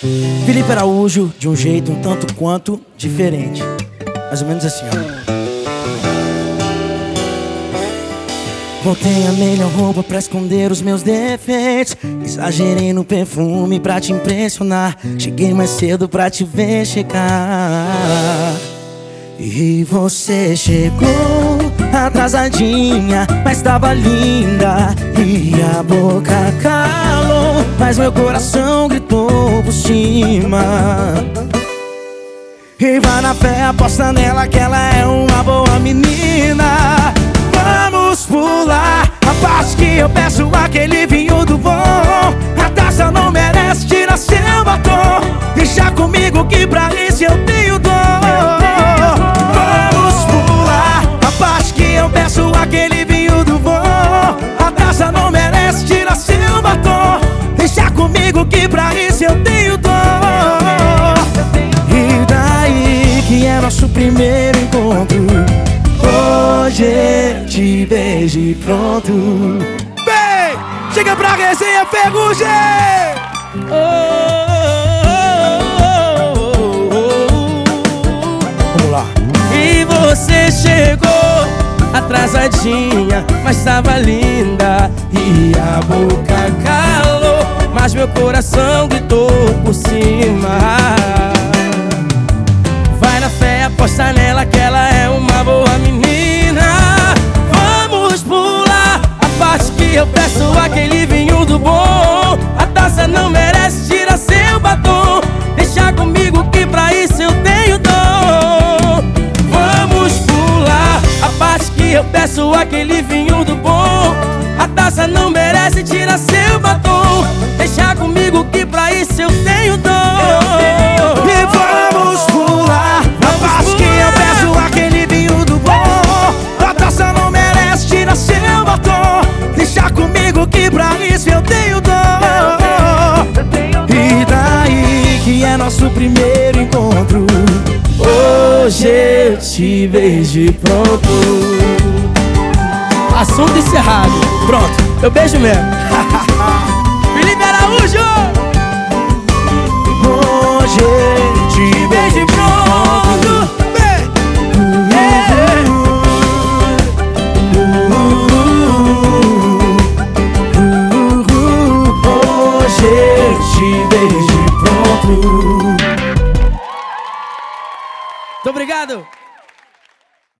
Felipe Araújo, de um jeito um tanto quanto diferente. Mais ou menos assim, ó. Botei a melhor roupa pra esconder os meus defeitos. Exagerei no perfume pra te impressionar. Cheguei mais cedo pra te ver chegar. E você chegou atrasadinha, mas tava linda. E a boca calou, mas meu coração gritou por cima. E vai na fé, aposta nela que ela é uma boa menina. Vamos pular a parte que eu peço aquele vinho do bom. A taça não merece, tira seu batom. Deixa comigo que pra isso eu tenho dom. Vamos pular a parte que eu peço aquele vinho do bom. A taça não merece, tira seu batom. Deixa comigo que pra isso eu tenho dom. E daí que é nosso primeiro encontro. Hoje eu te vejo e pronto. Vem, chega pra resenha, Ferrugem! Vamos lá. E você chegou atrasadinha, mas tava linda. E a boca calou, mas meu coração gritou por cima. Vai na fé, aposta nela que ela é uma boa menina. Vamos pular a parte que eu peço aquele vinho do bom. A taça não merece, tira seu batom. Deixa comigo que pra isso eu tenho dom. Vamos pular a parte que eu peço aquele vinho do bom. A taça não merece, tira seu batom. Deixa comigo que pra isso eu tenho dom. E vamos pular a parte que eu peço aquele vinho do bom. A taça não merece, tira seu batom. Deixa comigo que pra isso eu tenho dom. E daí que é nosso primeiro encontro. Hoje eu te vejo e pronto. Assunto encerrado. Pronto, eu beijo mesmo. Felipe Araújo! Hoje